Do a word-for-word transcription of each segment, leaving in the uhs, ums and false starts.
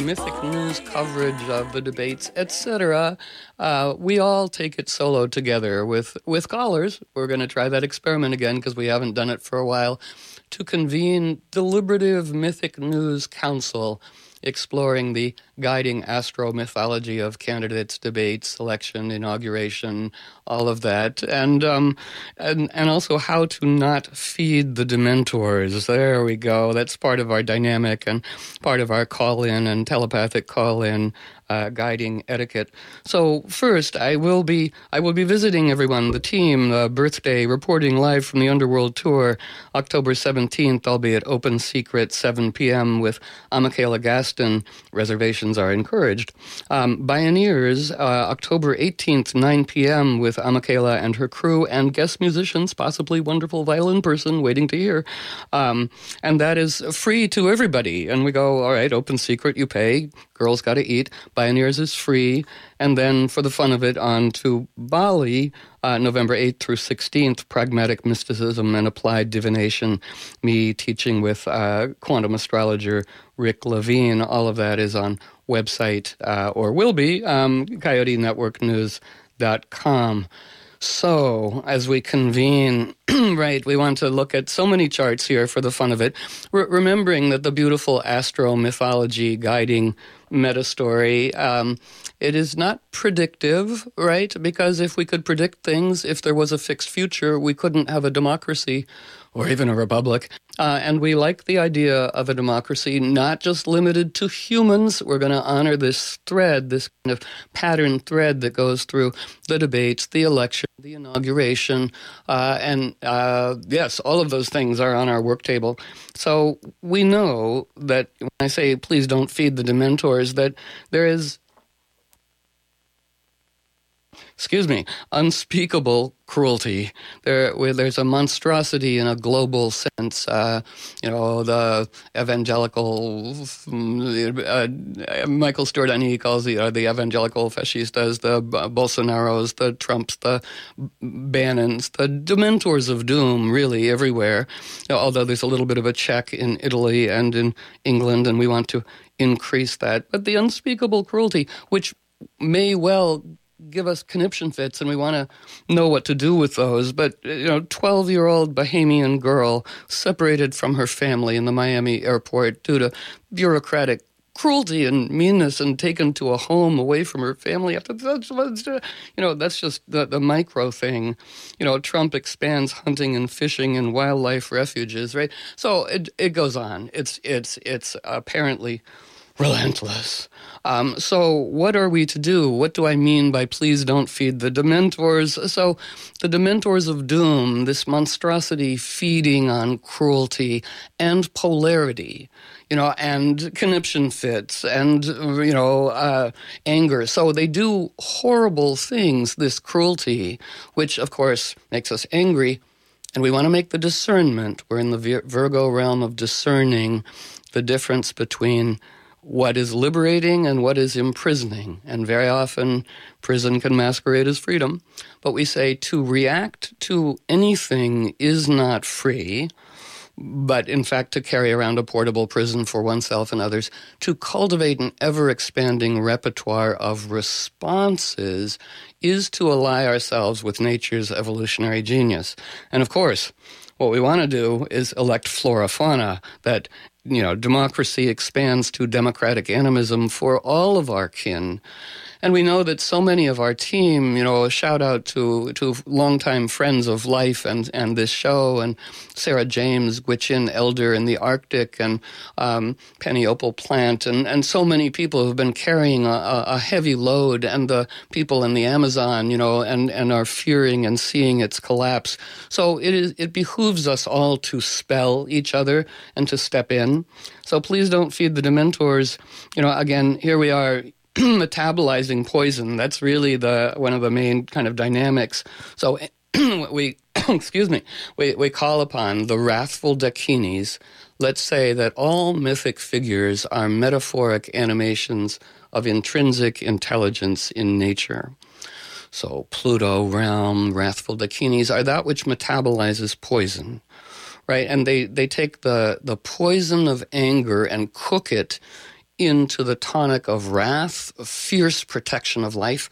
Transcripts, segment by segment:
mythic news coverage of the debates, et cetera, uh, we all take it solo together with, with callers. We're going to try that experiment again because we haven't done it for a while, to convene deliberative mythic news council exploring the guiding astro-mythology of candidates, debates, selection, inauguration, all of that, and um, and and also how to not feed the dementors. There we go. That's part of our dynamic and part of our call-in and telepathic call-in uh, guiding etiquette. So first, I will be I will be visiting everyone, the team, the birthday, reporting live from the Underworld Tour, October seventeenth. I'll be at Open Secret, seven p.m. with Michaela Gaston. Reservations are encouraged. Um, Bioneers, uh, October eighteenth, nine p.m. with Michaela and her crew and guest musicians, possibly wonderful violin person waiting to hear. Um, and that is free to everybody. And we go, all right, Open Secret, you pay. Girls got to eat. Bioneers is free. And then for the fun of it, on to Bali, uh, November eighth through sixteenth, Pragmatic Mysticism and Applied Divination, me teaching with uh, quantum astrologer Rick Levine. All of that is on website, uh, or will be, um, coyote network news dot com. So, as we convene, right, we want to look at so many charts here for the fun of it, Re- remembering that the beautiful astro-mythology guiding meta-story, um, it is not predictive, right? Because if we could predict things, if there was a fixed future, we couldn't have a democracy or even a republic. Uh, and we like the idea of a democracy not just limited to humans. We're going to honor this thread, this kind of pattern thread that goes through the debates, the election, the inauguration, uh, and uh, yes, all of those things are on our work table. So we know that when I say please don't feed the dementors, that there is, excuse me, unspeakable cruelty. There, where there's a monstrosity in a global sense. Uh, you know, the evangelical, uh, Michael Stewart-Annie calls the, uh, the evangelical fascistas, the Bolsonaros, the Trumps, the Bannons, the dementors of doom, really, everywhere. You know, although there's a little bit of a check in Italy and in England, and we want to increase that. But the unspeakable cruelty, which may well give us conniption fits, and we want to know what to do with those. But, you know, twelve-year-old Bahamian girl separated from her family in the Miami airport due to bureaucratic cruelty and meanness and taken to a home away from her family. That's, you know, that's just the, the micro thing. You know, Trump expands hunting and fishing and wildlife refuges, right? So it it goes on. It's, it's, it's apparently relentless. Um, so what are we to do? What do I mean by please don't feed the dementors? So the dementors of doom, this monstrosity feeding on cruelty and polarity, you know, and conniption fits and, you know, uh, anger. So they do horrible things, this cruelty, which, of course, makes us angry. And we want to make the discernment. We're in the Vir- Virgo realm of discerning the difference between what is liberating and what is imprisoning. And very often, prison can masquerade as freedom. But we say to react to anything is not free, but in fact to carry around a portable prison for oneself and others, to cultivate an ever-expanding repertoire of responses is to ally ourselves with nature's evolutionary genius. And of course, what we want to do is elect flora fauna that, you know, democracy expands to democratic animism for all of our kin. And we know that so many of our team, you know, a shout out to, to longtime friends of life and, and this show, and Sarah James, Gwich'in Elder in the Arctic, and um, Penny Opal Plant, and, and so many people who've been carrying a, a heavy load, and the people in the Amazon, you know, and, and are fearing and seeing its collapse. So it is it behooves us all to spell each other and to step in. So please don't feed the dementors. You know, again, here we are, metabolizing poison. That's really the one of the main kind of dynamics. So we, excuse me, we, we call upon the wrathful Dakinis. Let's say that all mythic figures are metaphoric animations of intrinsic intelligence in nature. So Pluto, realm, wrathful Dakinis are that which metabolizes poison, right? And they, they take the, the poison of anger and cook it into the tonic of wrath, fierce protection of life,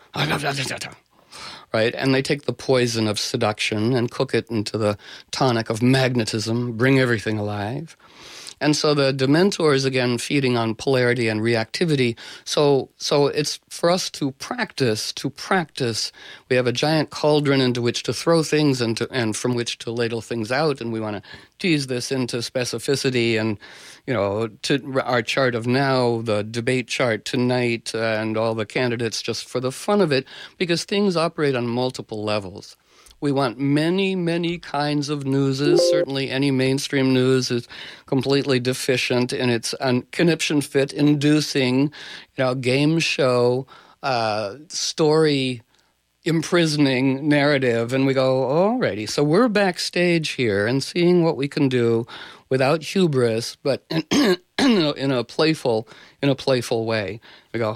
right? And they take the poison of seduction and cook it into the tonic of magnetism, bring everything alive. And so the Dementors, again, feeding on polarity and reactivity. So so it's for us to practice, to practice. We have a giant cauldron into which to throw things and to, and from which to ladle things out. And we want to tease this into specificity and, you know, to our chart of now, the debate chart tonight, and all the candidates just for the fun of it, because things operate on multiple levels. We want many, many kinds of newses. Certainly any mainstream news is completely deficient in its un- conniption fit inducing, you know, game show, uh, story imprisoning narrative. And we go, alrighty. So we're backstage here and seeing what we can do without hubris, but in, in a playful, in a playful way. We go,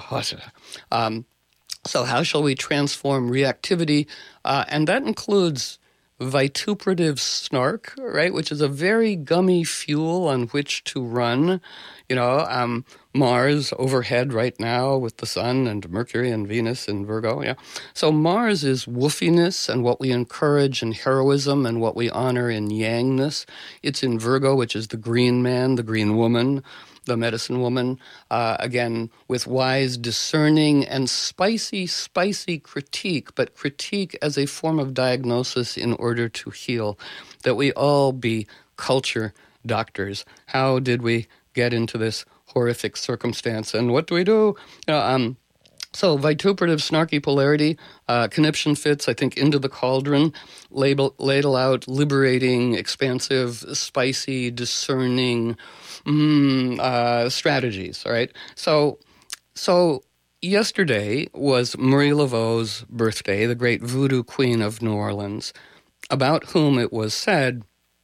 um, so how shall we transform reactivity? Uh, and that includes vituperative snark, right, which is a very gummy fuel on which to run. You know, um, Mars overhead right now with the sun and Mercury and Venus and Virgo, yeah. So Mars is woofiness and what we encourage in heroism and what we honor in yangness. It's in Virgo, which is the green man, the green woman, the medicine woman, uh, again, with wise, discerning, and spicy, spicy critique, but critique as a form of diagnosis in order to heal, that we all be culture doctors. How did we get into this horrific circumstance, and what do we do? You know, um, So vituperative, snarky polarity, uh, conniption fits, I think, into the cauldron, label, ladle out, liberating, expansive, spicy, discerning mm, uh, strategies, all right? So, so yesterday was Marie Laveau's birthday, the great voodoo queen of New Orleans, about whom it was said,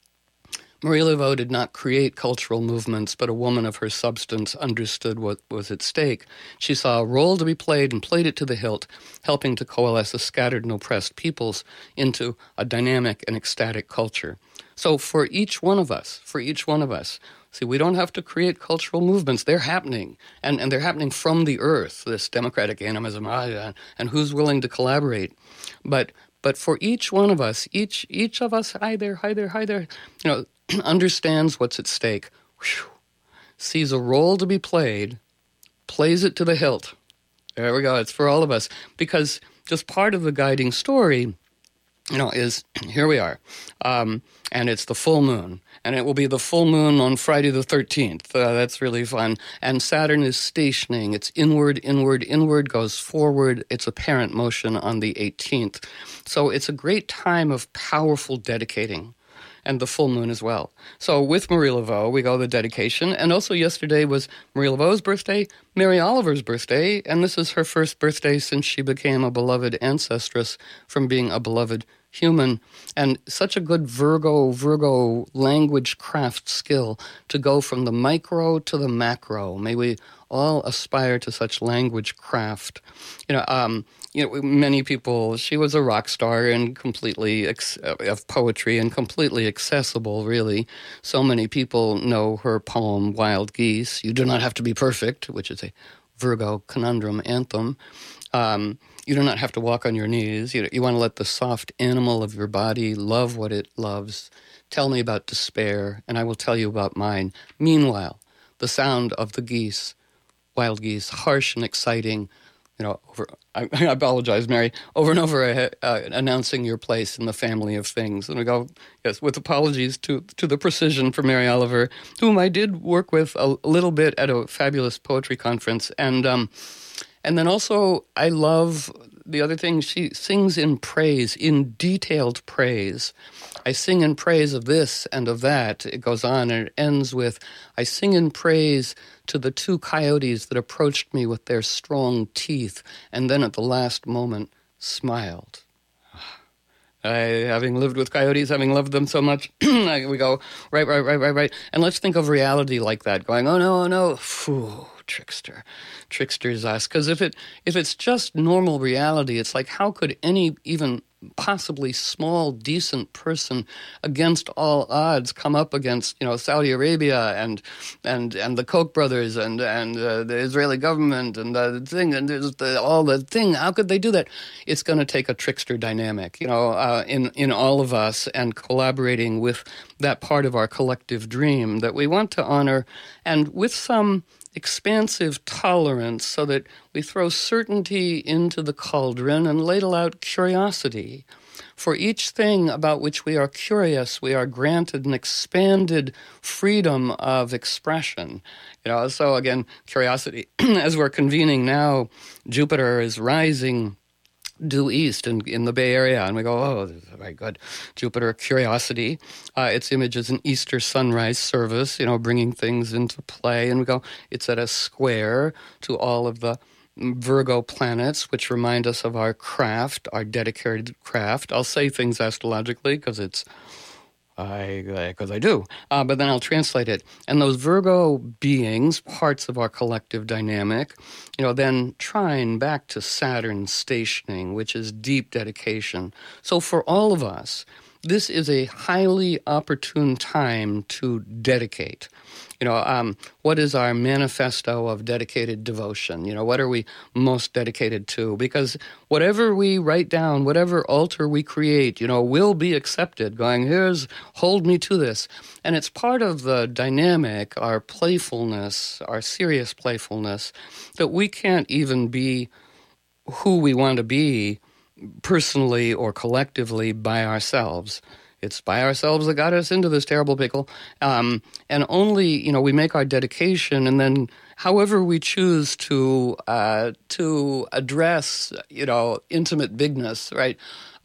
Marie Laveau did not create cultural movements, but a woman of her substance understood what was at stake. She saw a role to be played and played it to the hilt, helping to coalesce a scattered and oppressed peoples into a dynamic and ecstatic culture. So for each one of us, for each one of us, see, we don't have to create cultural movements. They're happening, and, and they're happening from the earth, this democratic animism, ah, and who's willing to collaborate. But but for each one of us, each each of us, hi there, hi there, hi there, you know, understands what's at stake, whew, sees a role to be played, plays it to the hilt. There we go. It's for all of us. Because just part of the guiding story, you know, is here we are. Um, and it's the full moon. And it will be the full moon on Friday the thirteenth. Uh, that's really fun. And Saturn is stationing. It's inward, inward, inward, goes forward. It's apparent motion on the eighteenth. So it's a great time of powerful dedicating. And the full moon as well. So with Marie Laveau, we go the dedication. And also yesterday was Marie Laveau's birthday, Mary Oliver's birthday, and this is her first birthday since she became a beloved ancestress from being a beloved human. And such a good Virgo, Virgo language craft skill to go from the micro to the macro. May we all aspire to such language craft. You know, um, you know, many people, she was a rock star and completely, ex- of poetry and completely accessible, really. So many people know her poem, Wild Geese. You do not have to be perfect, which is a Virgo conundrum anthem. Um, you do not have to walk on your knees. You, you want to let the soft animal of your body love what it loves. Tell me about despair, and I will tell you about mine. Meanwhile, the sound of the geese, wild geese, harsh and exciting, you know, over, I, I apologize, Mary, over and over uh, uh, announcing your place in the family of things. And we go, yes, with apologies to, to the precision for Mary Oliver, whom I did work with a, a little bit at a fabulous poetry conference. And um, and then also, I love the other thing, she sings in praise, in detailed praise. I sing in praise of this and of that. It goes on and it ends with, I sing in praise to the two coyotes that approached me with their strong teeth and then at the last moment smiled. I, having lived with coyotes, having loved them so much, we go, right, right, right, right, right. And let's think of reality like that, going, oh, no, oh, no, phew, trickster, trickster's us. Because if it if it's just normal reality, it's like, how could any even possibly small, decent person against all odds come up against, you know, Saudi Arabia and and and the Koch brothers and and uh, the Israeli government and the thing and there's the, all the thing? How could they do that? It's going to take a trickster dynamic, you know, uh, in in all of us, and collaborating with that part of our collective dream that we want to honor, and with some expansive tolerance, so that we throw certainty into the cauldron and ladle out curiosity. For each thing about which we are curious, we are granted an expanded freedom of expression. You know, so again, curiosity. As we're convening now, Jupiter is rising due east in, in the Bay Area, and we go, oh, this is very good. Jupiter Curiosity. Uh, its image is an Easter sunrise service, you know, bringing things into play, and we go, it's at a square to all of the Virgo planets, which remind us of our craft, our dedicated craft. I'll say things astrologically because it's I, because I do, uh, but then I'll translate it. And those Virgo beings, parts of our collective dynamic, you know, then trine back to Saturn stationing, which is deep dedication. So for all of us, this is a highly opportune time to dedicate. You know, um, what is our manifesto of dedicated devotion? You know, what are we most dedicated to? Because whatever we write down, whatever altar we create, you know, will be accepted, going, here's, hold me to this. And it's part of the dynamic, our playfulness, our serious playfulness, that we can't even be who we want to be personally or collectively by ourselves. It's by ourselves that got us into this terrible pickle. Um, and only, you know, we make our dedication, and then however we choose to uh, to address, you know, intimate bigness, right?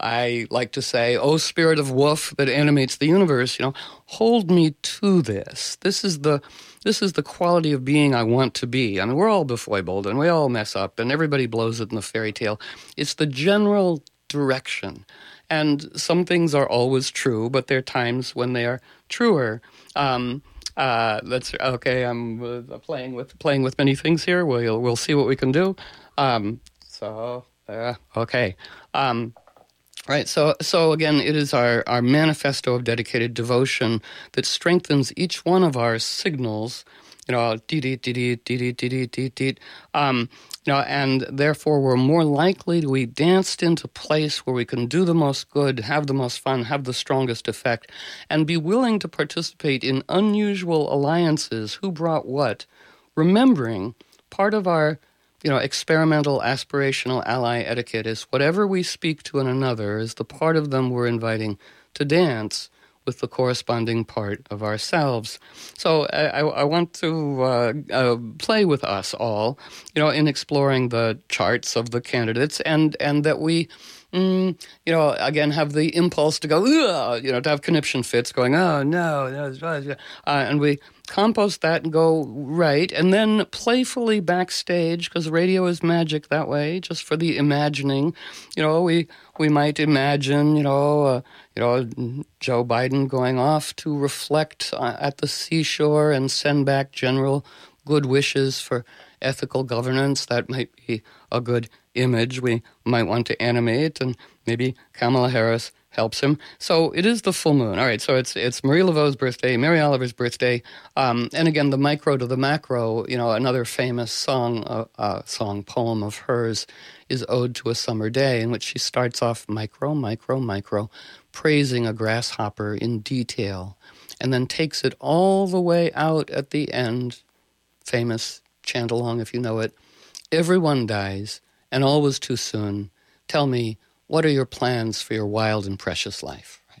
I like to say, oh, spirit of woof that animates the universe, you know, hold me to this. This is the this is the quality of being I want to be. I mean, we're all befoibled, and we all mess up, and everybody blows it in the fairy tale. It's the general direction. And some things are always true, but there are times when they are truer. Um, uh, let's okay. I'm uh, playing with playing with many things here. We'll we'll see what we can do. Um, so uh, okay. Um, Right, so so again, it is our, our manifesto of dedicated devotion that strengthens each one of our signals, you know, dee dee dee dee dee dee dee dee dee, um, you know, and therefore we're more likely to be danced into place where we can do the most good, have the most fun, have the strongest effect, and be willing to participate in unusual alliances. Who brought what? Remembering part of our You know, experimental, aspirational ally etiquette is whatever we speak to one another is the part of them we're inviting to dance with the corresponding part of ourselves. So I, I want to uh, uh, play with us all, you know, in exploring the charts of the candidates, and, and that we, mm, you know, again, have the impulse to go, ugh, you know, to have conniption fits going, oh, no, no, uh, and we compost that and go right, and then playfully backstage, because radio is magic that way, just for the imagining. You know, we we might imagine, you know, uh, you know, Joe Biden going off to reflect uh, at the seashore and send back general good wishes for ethical governance. That might be a good image we might want to animate, and maybe Kamala Harris helps him. So it is the full moon. All right, so it's it's Marie Laveau's birthday, Mary Oliver's birthday, um, and again, the micro to the macro, you know, another famous song, uh, uh, song, poem of hers is Ode to a Summer Day, in which she starts off micro, micro, micro, praising a grasshopper in detail, and then takes it all the way out at the end, famous chant along if you know it, everyone dies, and all was too soon. Tell me, what are your plans for your wild and precious life? Right?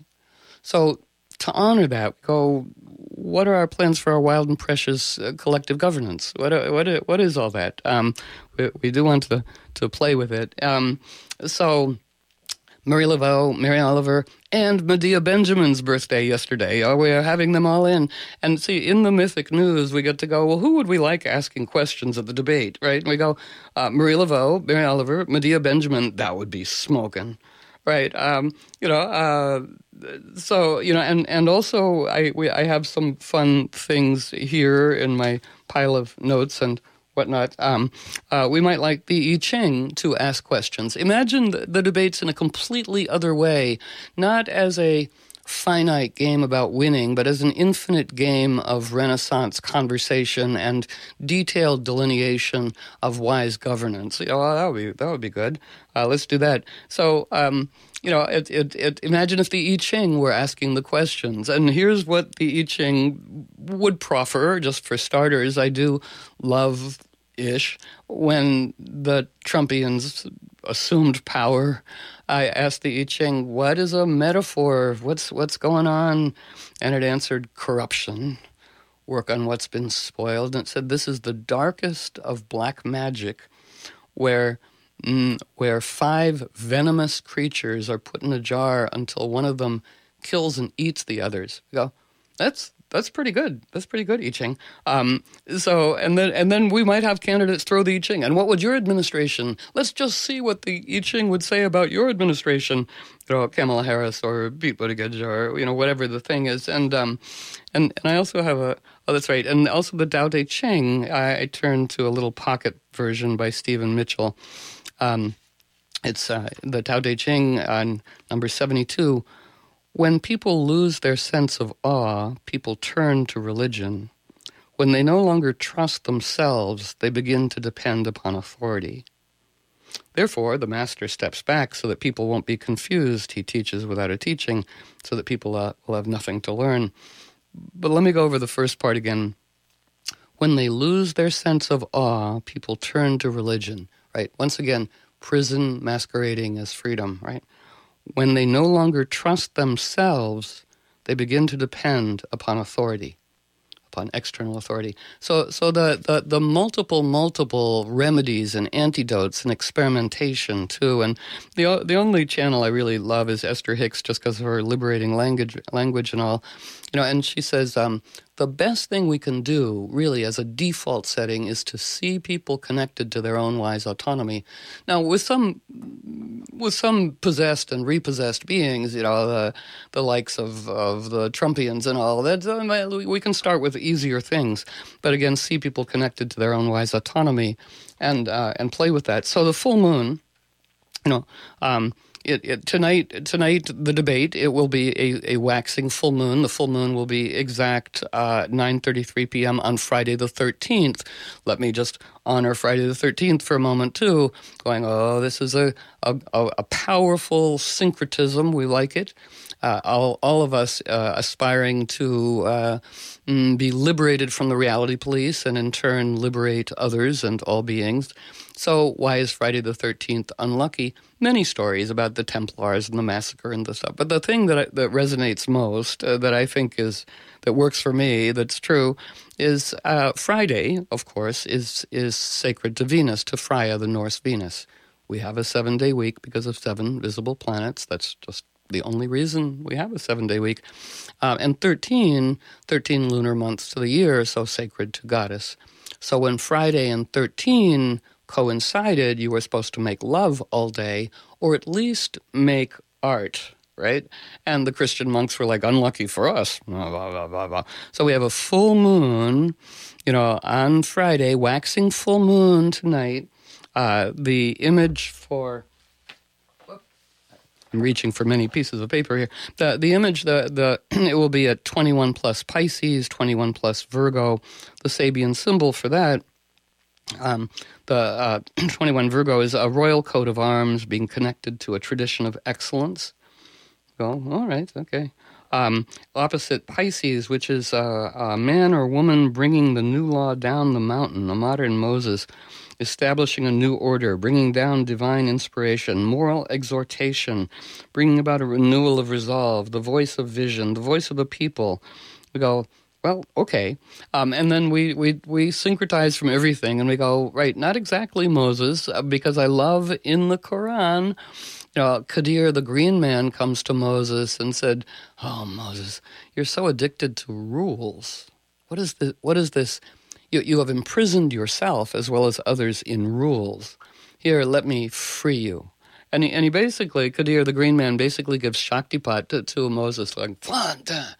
So to honor that, go, what are our plans for our wild and precious uh, collective governance? What are, what are, what is all that? Um, we, we do want to, to play with it. Um, so Marie Laveau, Mary Oliver, and Medea Benjamin's birthday yesterday. Oh, we are having them all in. And see, in the Mythic News, we get to go, well, who would we like asking questions at the debate, right? And we go, uh, Marie Laveau, Mary Oliver, Medea Benjamin, that would be smoking, right? Um, you know, uh, so, you know, and, and also I we, I have some fun things here in my pile of notes, and whatnot, um, uh, we might like the I Ching to ask questions. Imagine the, the debates in a completely other way, not as a finite game about winning, but as an infinite game of Renaissance conversation and detailed delineation of wise governance. You know, well, that would be that would be good. Uh, let's do that. So, um, you know, it, it, it, imagine if the I Ching were asking the questions. And here's what the I Ching would proffer, just for starters. I do love ish when the Trumpians assumed power. I asked the I Ching, what is a metaphor? What's what's going on? And it answered, corruption. Work on what's been spoiled. And it said, this is the darkest of black magic, where mm, where five venomous creatures are put in a jar until one of them kills and eats the others. You go, that's That's pretty good. That's pretty good, I Ching. Um, so, and then and then we might have candidates throw the I Ching. And what would your administration? Let's just see what the I Ching would say about your administration. You know, Kamala Harris or Pete Buttigieg or you know whatever the thing is. And um, and and I also have a oh that's right. And also the Tao Te Ching. I, I turned to a little pocket version by Stephen Mitchell. Um, it's uh, the Tao Te Ching on number seventy-two. When people lose their sense of awe, people turn to religion. When they no longer trust themselves, they begin to depend upon authority. Therefore, the master steps back so that people won't be confused. He teaches without a teaching so that people uh, will have nothing to learn. But let me go over the first part again. When they lose their sense of awe, people turn to religion, right? Once again, prison masquerading as freedom, right? When they no longer trust themselves, they begin to depend upon authority, upon external authority. So so the, the, the multiple, multiple remedies and antidotes and experimentation, too. And the the only channel I really love is Esther Hicks, just because of her liberating language language and all. You know, and she says, um, the best thing we can do, really, as a default setting, is to see people connected to their own wise autonomy. Now, with some with some possessed and repossessed beings, you know, the the likes of, of the Trumpians and all that, we can start with easier things. But again, see people connected to their own wise autonomy and uh, and play with that. So the full moon, you know, um, It, it, tonight, tonight, the debate, it will be a, a waxing full moon. The full moon will be exact uh, nine thirty-three p.m. on Friday the thirteenth. Let me just honor Friday the thirteenth for a moment, too, going, oh, this is a, a, a powerful syncretism. We like it. Uh, all, all of us uh, aspiring to uh, mm, be liberated from the reality police and in turn liberate others and all beings. So why is Friday the thirteenth unlucky? Many stories about the Templars and the massacre and the stuff. But the thing that I, that resonates most, uh, that I think is, that works for me, that's true, is uh, Friday, of course, is is sacred to Venus, to Freya, the Norse Venus. We have a seven-day week because of seven visible planets. That's just the only reason we have a seven-day week. Uh, and thirteen, thirteen lunar months to the year, so sacred to Goddess. So when Friday and thirteen coincided, you were supposed to make love all day, or at least make art, right? And the Christian monks were like, unlucky for us. Blah, blah, blah, blah. So we have a full moon, you know, on Friday, waxing full moon tonight. Uh, the image for... I'm reaching for many pieces of paper here. The the image, the the it will be at twenty-one plus Pisces, twenty-one plus Virgo. The Sabian symbol for that, um, the uh, twenty-one Virgo is a royal coat of arms being connected to a tradition of excellence. Oh, all right, okay. Um, opposite Pisces, which is uh, a man or woman bringing the new law down the mountain, a modern Moses, establishing a new order, bringing down divine inspiration, moral exhortation, bringing about a renewal of resolve, the voice of vision, the voice of the people. We go, well, okay. Um, and then we, we, we syncretize from everything, and we go, right, not exactly Moses, because I love in the Quran, you know, Qadir, the green man, comes to Moses and said, oh, Moses, you're so addicted to rules. What is the, what is this? You, you have imprisoned yourself as well as others in rules. Here, let me free you. And he, and he basically, Qadir, the green man, basically gives Shaktipat to, to Moses, like,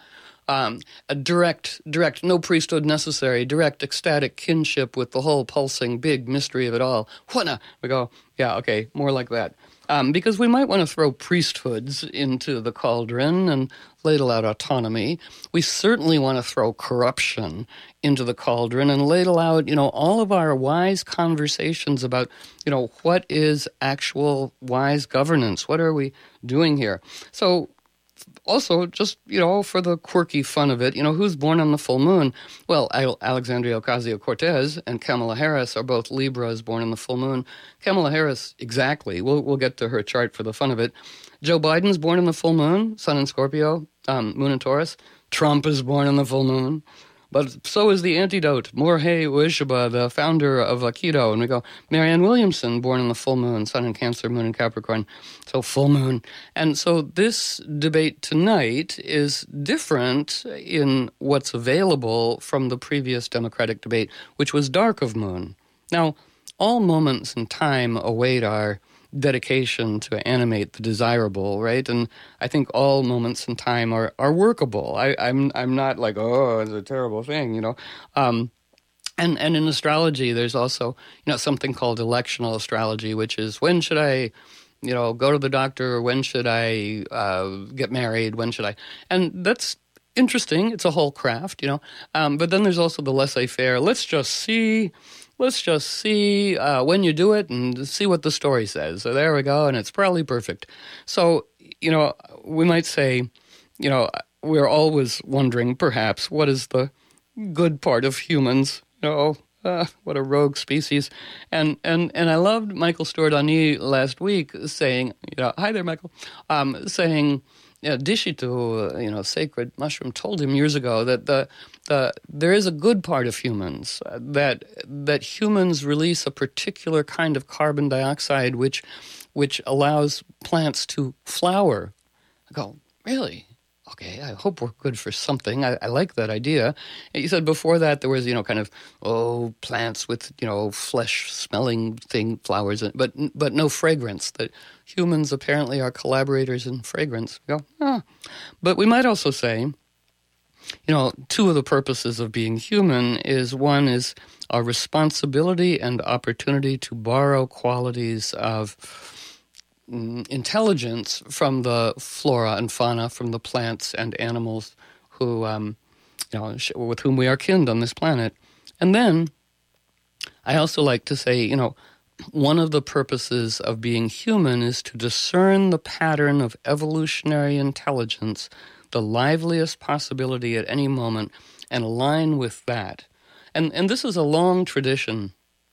Um, a direct, direct, no priesthood necessary, direct ecstatic kinship with the whole pulsing big mystery of it all. Whatna? We go, yeah, okay, more like that. Um, because we might want to throw priesthoods into the cauldron and ladle out autonomy. We certainly want to throw corruption into the cauldron and ladle out, you know, all of our wise conversations about, you know, what is actual wise governance? What are we doing here? So also, just, you know, for the quirky fun of it, you know, who's born on the full moon? Well, Alexandria Ocasio-Cortez and Kamala Harris are both Libras born on the full moon. Kamala Harris, exactly. We'll we'll get to her chart for the fun of it. Joe Biden's born on the full moon, sun in Scorpio, um, moon in Taurus. Trump is born on the full moon. But so is the antidote, Morihei Ueshiba, the founder of Aikido. And we go, Marianne Williamson, born in the full moon, sun in Cancer, moon in Capricorn. So full moon. And so this debate tonight is different in what's available from the previous Democratic debate, which was dark of moon. Now, all moments in time await our dedication to animate the desirable, right? And I think all moments in time are, are workable. I, I'm I'm not like, oh, it's a terrible thing, you know. Um, and and in astrology, there's also, you know, something called electional astrology, which is when should I, you know, go to the doctor? When should I uh, get married? When should I? And that's interesting. It's a whole craft, you know. Um, but then there's also the laissez-faire. Let's just see. Let's just see uh, when you do it and see what the story says. So there we go, and it's probably perfect. So, you know, we might say, you know, we're always wondering, perhaps, what is the good part of humans? You know, uh, what a rogue species. And and and I loved Michael Stewart-Ani last week saying, you know, hi there, Michael, um, saying, you know, Dishito, you know, sacred mushroom, told him years ago that the the there is a good part of humans, uh, that that humans release a particular kind of carbon dioxide which which allows plants to flower. I go, really? Okay, I hope we're good for something. I, I like that idea. And you said before that there was, you know, kind of, oh, plants with, you know, flesh-smelling thing, flowers, but but no fragrance. That humans apparently are collaborators in fragrance. We go, ah. But we might also say, you know, two of the purposes of being human is, one is our responsibility and opportunity to borrow qualities of intelligence from the flora and fauna, from the plants and animals who, um, you know, with whom we are kin on this planet. And then I also like to say, you know, one of the purposes of being human is to discern the pattern of evolutionary intelligence, the liveliest possibility at any moment, and align with that. And and this is a long tradition,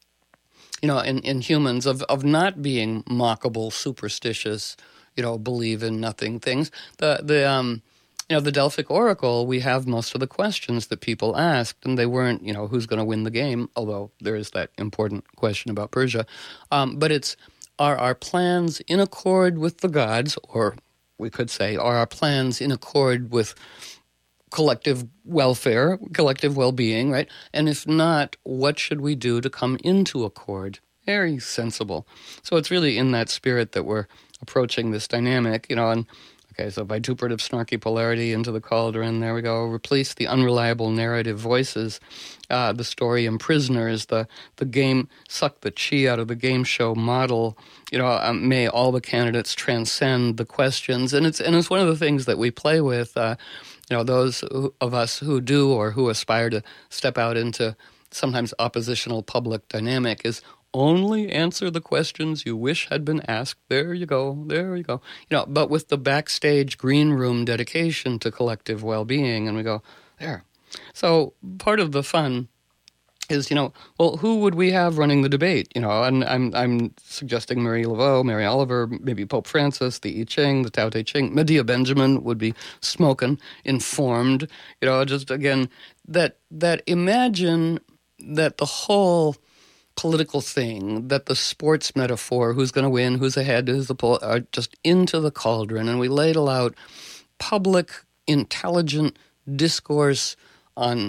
you know, in, in humans of, of not being mockable, superstitious, you know, believe in nothing things. The the um you know, the Delphic Oracle, we have most of the questions that people asked, and they weren't, you know, who's going to win the game, although there is that important question about Persia. Um, but it's, are our plans in accord with the gods, or we could say, are our plans in accord with collective welfare, collective well-being, right? And if not, what should we do to come into accord? Very sensible. So it's really in that spirit that we're approaching this dynamic, you know, and okay, so vituperative snarky polarity into the cauldron, there we go. Replace the unreliable narrative voices, uh, the story imprisoners, the the game, suck the chi out of the game show model. You know, um, may all the candidates transcend the questions. And it's and it's one of the things that we play with, uh, you know, those who, of us who do or who aspire to step out into sometimes oppositional public dynamic is only answer the questions you wish had been asked. There you go. There you go. You know, but with the backstage green room dedication to collective well-being, and we go, there. So part of the fun is, you know, well, who would we have running the debate? You know, and I'm I'm suggesting Marie Laveau, Mary Oliver, maybe Pope Francis, the I Ching, the Tao Te Ching. Medea Benjamin would be smoking, informed. You know, just again, that that imagine that the whole political thing, that the sports metaphor, who's going to win, who's ahead, who's the pole, are just into the cauldron, and we ladle out public, intelligent discourse on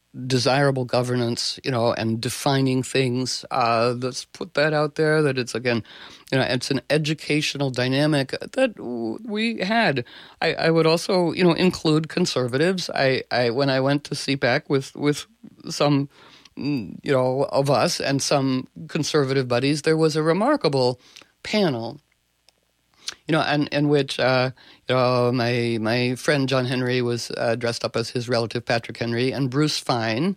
desirable governance, you know, and defining things. Uh, let's put that out there, that it's, again, you know, it's an educational dynamic that we had. I, I would also, you know, include conservatives. I, I when I went to C PAC with, with some, you know, of us and some conservative buddies, there was a remarkable panel, you know, and in which, uh, you know, my my friend John Henry was uh, dressed up as his relative Patrick Henry, and Bruce Fine,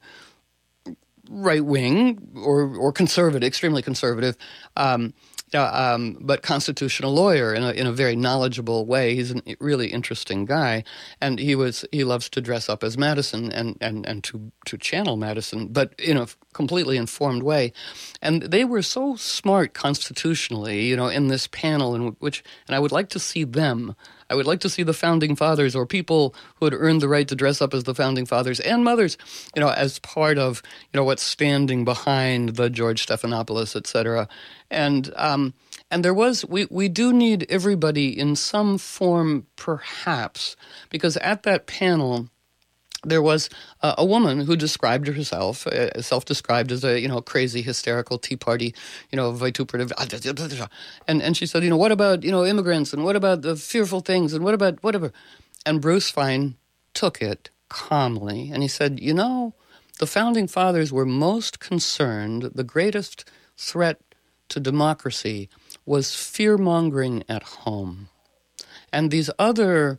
right wing or or conservative, extremely conservative, um, you know, um, but constitutional lawyer in a in a very knowledgeable way. He's a really interesting guy, and he was he loves to dress up as Madison and and and to to channel Madison, but in a completely informed way. And they were so smart constitutionally, you know, in this panel, in which, and I would like to see them. I would like to see the founding fathers, or people who had earned the right to dress up as the founding fathers and mothers, you know, as part of, you know, what's standing behind the George Stephanopoulos, et cetera. And um, and there was, we, we do need everybody in some form, perhaps, because at that panel, there was uh, a woman who described herself, uh, self-described as a, you know, crazy, hysterical Tea Party, you know, vituperative, and and she said, you know, what about, you know, immigrants, and what about the fearful things, and what about whatever? And Bruce Fine took it calmly, and he said, you know, the Founding Fathers were most concerned, the greatest threat to democracy was fear-mongering at home. And these other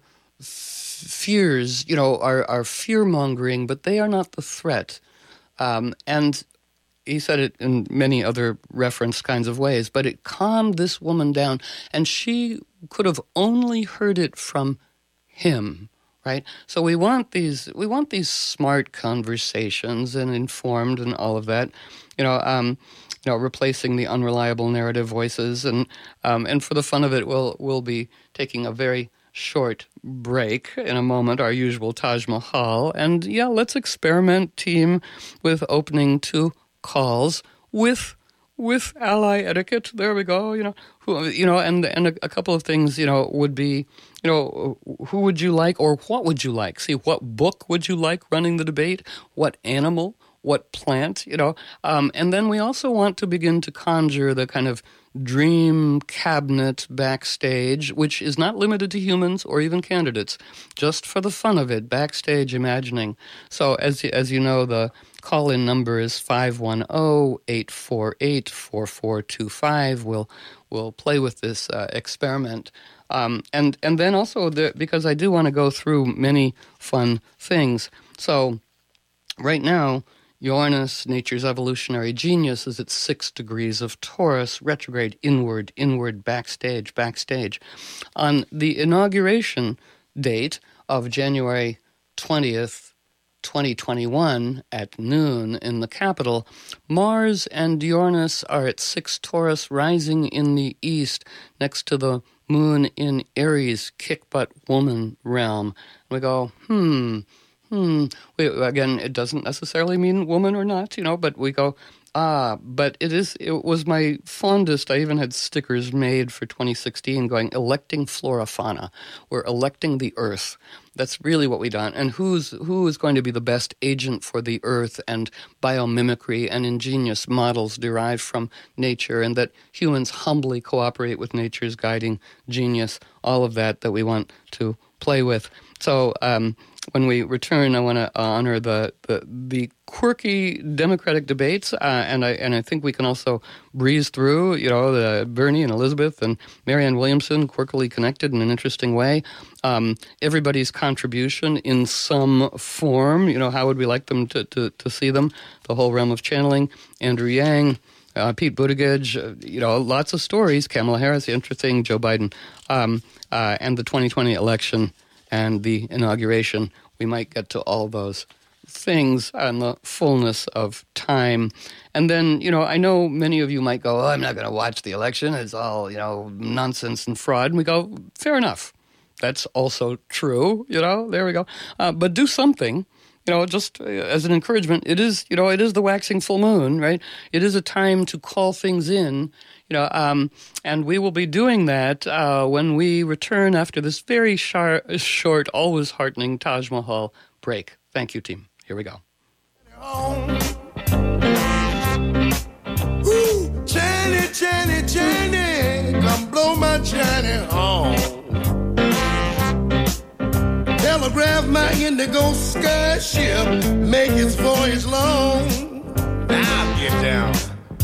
fears, you know, are, are fear-mongering, but they are not the threat. Um, and he said it in many other reference kinds of ways, but it calmed this woman down, and she could have only heard it from him, right? So we want these, we want these smart conversations and informed and all of that, you know, um, you know, replacing the unreliable narrative voices, and um, and for the fun of it, we'll we'll be taking a very short break in a moment, our usual Taj Mahal. And yeah, let's experiment, team, with opening two calls with with ally etiquette. There we go. You know, who, you know, and and a, a couple of things, you know, would be, you know, who would you like, or what would you like? See, what book would you like running the debate? What animal? What plant? You know, um, and then we also want to begin to conjure the kind of dream cabinet backstage, which is not limited to humans or even candidates, just for the fun of it, backstage imagining. So as, as you know, the call-in number is five one zero, eight four eight, four four two five. We'll, we'll play with this uh, experiment. Um, and, and then also, the, because I do want to go through many fun things. So right now, Uranus, nature's evolutionary genius, is at six degrees of Taurus, retrograde, inward, inward, backstage, backstage. On the inauguration date of January twentieth, twenty twenty-one, at noon in the capital, Mars and Uranus are at six Taurus, rising in the east, next to the moon in Aries, kick-butt woman realm. We go, hmm... Hmm. We, again, it doesn't necessarily mean woman or not, you know, but we go, ah, but it is, it was my fondest. I even had stickers made for twenty sixteen going, electing flora fauna. We're electing the earth. That's really what we done. And who's, who is going to be the best agent for the earth, and biomimicry and ingenious models derived from nature, and that humans humbly cooperate with nature's guiding genius, all of that that we want to play with. So, um, when we return, I want to honor the, the the quirky Democratic debates, uh, and I and I think we can also breeze through, you know, the Bernie and Elizabeth and Marianne Williamson, quirkily connected in an interesting way. Um, everybody's contribution in some form, you know, how would we like them to, to, to see them? The whole realm of channeling, Andrew Yang, uh, Pete Buttigieg, uh, you know, lots of stories. Kamala Harris, interesting, Joe Biden, um, uh, and the twenty twenty election. And the inauguration. We might get to all those things on the fullness of time. And then, you know, I know many of you might go, oh, I'm not going to watch the election. It's all, you know, nonsense and fraud. And we go, fair enough. That's also true, you know, there we go. Uh, but do something. You know, just as an encouragement, it is, you know, it is the waxing full moon, right? It is a time to call things in, you know, um, and we will be doing that uh, when we return after this very shar- short, always heartening Taj Mahal break. Thank you, team. Here we go. Ooh, Jenny, Jenny, Jenny, come blow my Jenny home. Telegraph my indigo sky ship, make its voyage long. I'll get down.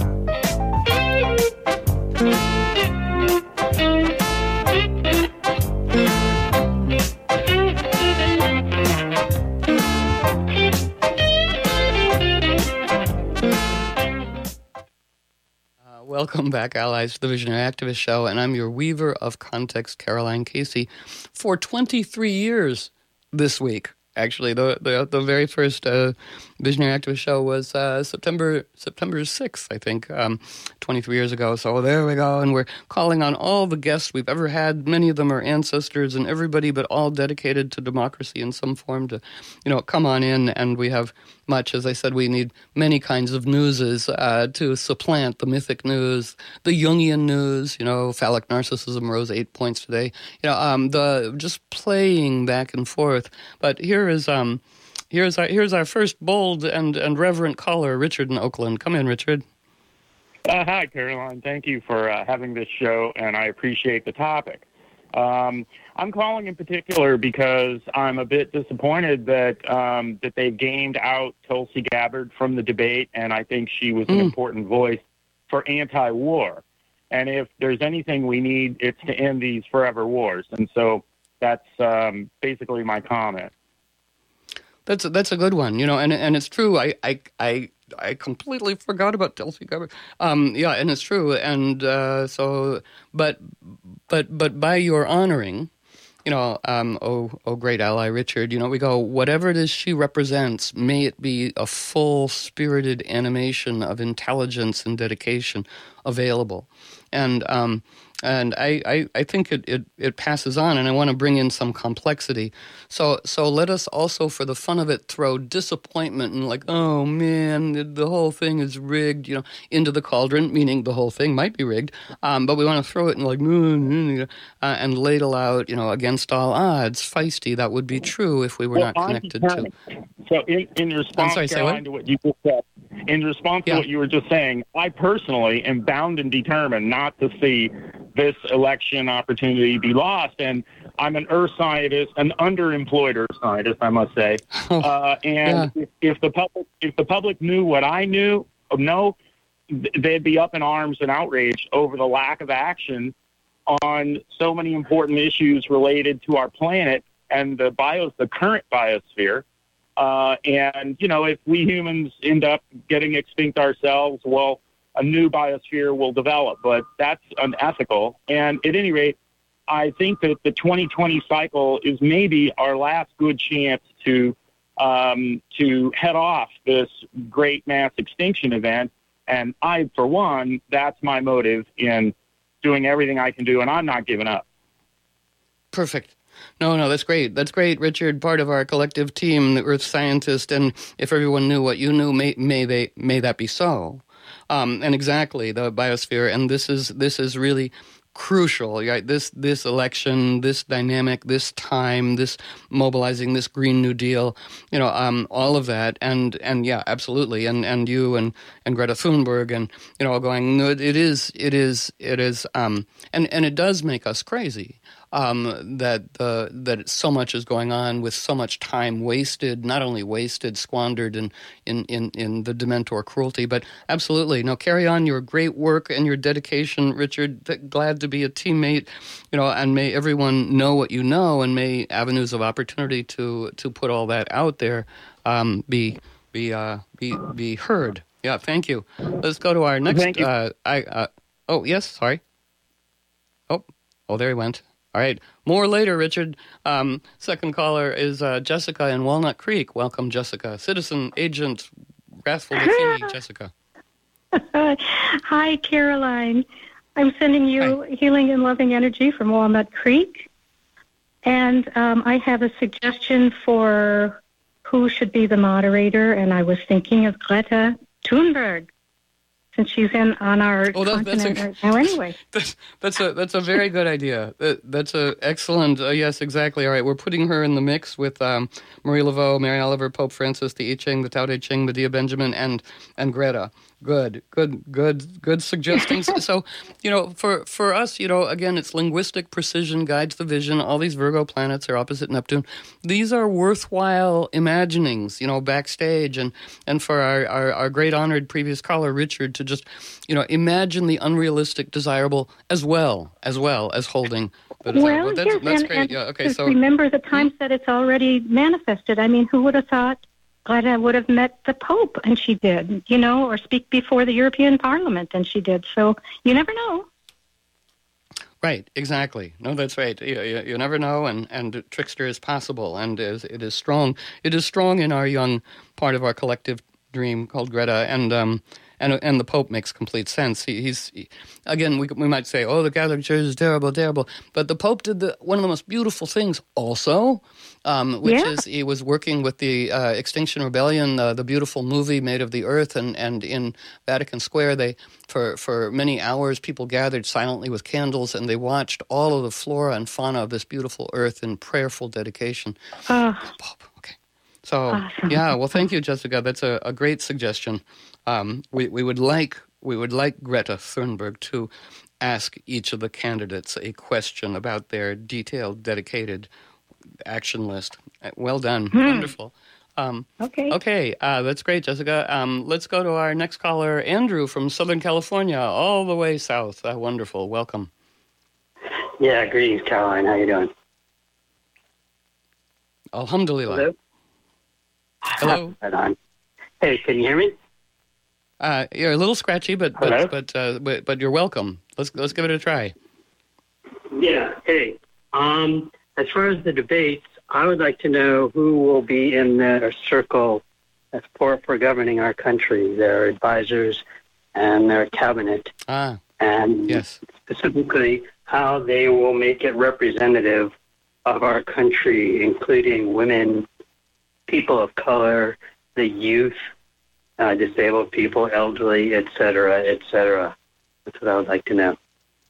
Welcome back, allies, to the Visionary Activist Show, and I'm your weaver of context, Caroline Casey, for twenty-three years this week. Actually, the the, the very first uh, Visionary Activist Show was uh, September September sixth, I think, um, twenty-three years ago. So there we go, and we're calling on all the guests we've ever had. Many of them are ancestors and everybody, but all dedicated to democracy in some form to, you know, come on in. And we have much, as I said, we need many kinds of newses uh, to supplant the mythic news, the Jungian news. You know, phallic narcissism rose eight points today. You know, um, the just playing back and forth. But here is um, here's our here's our first bold and and reverent caller, Richard in Oakland. Come in, Richard. Uh, hi, Caroline. Thank you for uh, having this show, and I appreciate the topic. Um, I'm calling in particular because I'm a bit disappointed that um, that they gamed out Tulsi Gabbard from the debate, and I think she was an mm. important voice for anti-war. And if there's anything we need, it's to end these forever wars. And so that's um, basically my comment. That's a, that's a good one, you know, and and it's true. I I I, I completely forgot about Tulsi Gabbard. Um, yeah, and it's true. And uh, so, but but but by your honoring, you know, um, oh oh great ally Richard, you know, we go, whatever it is she represents, may it be a full spirited animation of intelligence and dedication available, and um. And I, I, I think it, it, it passes on, and I want to bring in some complexity. So so let us also, for the fun of it, throw disappointment and like, oh, man, the, the whole thing is rigged, you know, into the cauldron, meaning the whole thing might be rigged. Um, but we want to throw it in like, uh, and ladle out, you know, against all odds, feisty. That would be true if we were well, not connected to. So in, in response, sorry, Caroline, to what you just said, in response yeah. to what you were just saying, I personally am bound and determined not to see this election opportunity be lost. And I'm an earth scientist, an underemployed earth scientist, I must say. Oh, uh, and yeah. if, if the public, if the public knew what I knew, know, they'd be up in arms and outraged over the lack of action on so many important issues related to our planet and the bios, the current biosphere. Uh, and, you know, if we humans end up getting extinct ourselves, well, a new biosphere will develop, but that's unethical. And at any rate, I think that the twenty twenty cycle is maybe our last good chance to um, to head off this great mass extinction event. And I, for one, that's my motive in doing everything I can do, and I'm not giving up. Perfect. No, no, that's great. That's great, Richard, part of our collective team, the Earth Scientist, and if everyone knew what you knew, may, may they may that be so. Um, and exactly, the biosphere, and this is this is really crucial, right? This this election, this dynamic, this time, this mobilizing, this Green New Deal, you know, um, all of that, and and yeah, absolutely, and and you and and Greta Thunberg, and you know, going, no, it is, it is, it is, um, and and it does make us crazy. Um, that the that so much is going on with so much time wasted, not only wasted, squandered in in, in, in the Dementor cruelty, but absolutely. No, carry on your great work and your dedication, Richard. Glad to be a teammate, you know, and may everyone know what you know, and may avenues of opportunity to to put all that out there um, be be uh, be be heard. Yeah, thank you. Let's go to our next. Thank you. Uh, I uh, oh yes, sorry. Oh oh, there he went. All right. More later, Richard. Um, second caller is uh, Jessica in Walnut Creek. Welcome, Jessica. Citizen Agent Wrathful Bikini, Jessica. Hi, Caroline. I'm sending you Hi. healing and loving energy from Walnut Creek. And um, I have a suggestion for who should be the moderator, and I was thinking of Greta Thunberg. since she's in on our oh, that, continent that's a, right now anyway. That's, that's a that's a very good idea. That, that's a excellent. Uh, yes, exactly. All right, we're putting her in the mix with um, Marie Laveau, Mary Oliver, Pope Francis, the I Ching, the Tao Te Ching, Medea Benjamin, and and Greta. Good, good, good, good suggestions. So, you know, for, for us, you know, again, it's linguistic precision guides the vision. All these Virgo planets are opposite Neptune. These are worthwhile imaginings, you know, backstage. And, and for our, our, our great honored previous caller, Richard, to just, you know, imagine the unrealistic desirable as well, as well as holding the desirable. Well, that's, yes, that's and, great. and yeah, okay, so remember the times that it's already manifested. I mean, who would have thought Greta would have met the Pope, and she did, you know, or speak before the European Parliament, and she did. So you never know. Right, exactly. No, that's right. You, you, you never know, and, and trickster is possible, and is, it is strong. It is strong in our young part of our collective dream called Greta, and um, and and the Pope makes complete sense. He, he's he, again, we we might say, oh, the Catholic Church is terrible, terrible, but the Pope did the one of the most beautiful things also. Um, which yeah. is he was working with the uh, Extinction Rebellion, uh, the beautiful movie Made of the Earth, and, and in Vatican Square, they for for many hours people gathered silently with candles, and they watched all of the flora and fauna of this beautiful Earth in prayerful dedication. Uh, Pope. Okay, so awesome. yeah, well, thank you, Jessica. That's a, a great suggestion. Um, we we would like we would like Greta Thunberg to ask each of the candidates a question about their detailed, dedicated action list. Well done. Hmm. Wonderful. Um, okay. Okay, uh, that's great, Jessica. Um, let's go to our next caller, Andrew from Southern California, all the way south. Uh, wonderful. Welcome. Yeah, greetings, Caroline. How you doing? Alhamdulillah. Hello? Hello. Right on. Hey, can you hear me? Uh, you're a little scratchy, but Hello? but but, uh, but but you're welcome. Let's let's give it a try. Yeah. Hey. Um. As far as the debates, I would like to know who will be in their circle for, for governing our country, their advisors and their cabinet, Ah, and yes. specifically how they will make it representative of our country, including women, people of color, the youth, uh, disabled people, elderly, et cetera, et cetera. That's what I would like to know.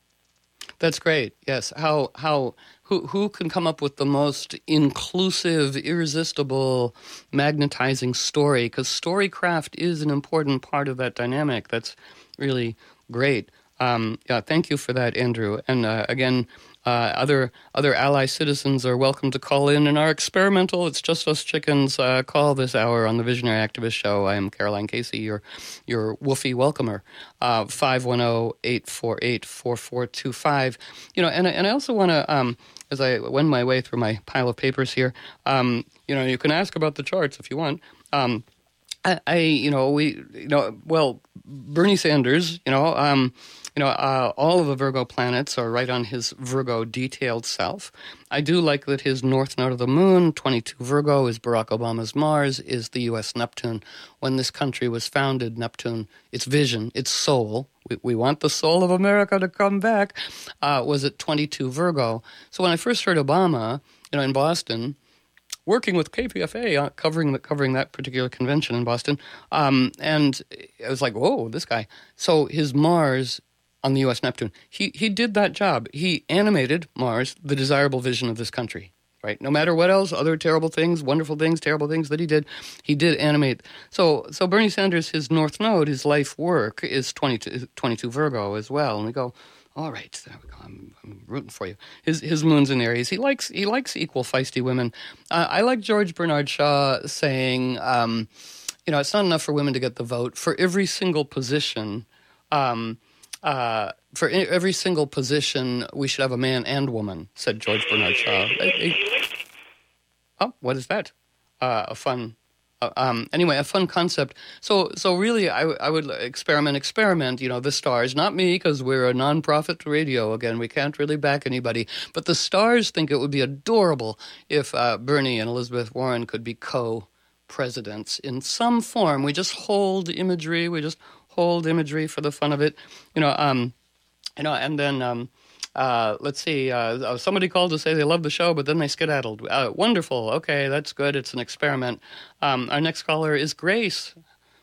That's great. Yes. How how who who can come up with the most inclusive, irresistible, magnetizing story? Because storycraft is an important part of that dynamic. That's really great. Um, yeah. Thank you for that, Andrew. And uh, again, uh, other other ally citizens are welcome to call in in our experimental It's Just Us Chickens uh, call this hour on the Visionary Activist Show. I am Caroline Casey, your your woofy welcomer. Uh, five one zero, eight four eight, four four two five. You know, and and I also want to, um, as I wend my way through my pile of papers here, um, you know, you can ask about the charts if you want. Um, I, I, you know, we, you know, well, Bernie Sanders, you know, um, you know, uh, all of the Virgo planets are right on his Virgo detailed self. I do like that his north node of the moon, twenty-two Virgo, is Barack Obama's Mars, is the U S Neptune. When this country was founded, Neptune, its vision, its soul, we, we want the soul of America to come back, uh, was at twenty-two Virgo. So when I first heard Obama, you know, in Boston, working with K P F A, uh, covering the, covering that particular convention in Boston, um, and I was like, whoa, this guy. So his Mars on the U S Neptune, he he did that job. He animated Mars, the desirable vision of this country, right? No matter what else, other terrible things, wonderful things, terrible things that he did, he did animate. So so Bernie Sanders, his North Node, his life work is twenty-two, twenty-two Virgo as well. And we go, all right, there we go. I'm, I'm rooting for you. His his moon's in Aries. He likes he likes equal feisty women. Uh, I like George Bernard Shaw saying, um, you know, it's not enough for women to get the vote. For every single position, um, uh, for every single position, we should have a man and woman, said George Bernard Shaw. I, I, oh, what is that? Uh, a fun. Uh, um, anyway, a fun concept. So, so really, I, I would experiment, experiment. You know, the stars, not me, because we're a non-profit radio. Again, we can't really back anybody. But the stars think it would be adorable if uh, Bernie and Elizabeth Warren could be co-presidents in some form. We just hold imagery. We just hold imagery for the fun of it. You know, um, you know, and then. Um, Uh, let's see, uh, somebody called to say they love the show, but then they skedaddled. Uh, wonderful. Okay, that's good. It's an experiment. Um, our next caller is Grace.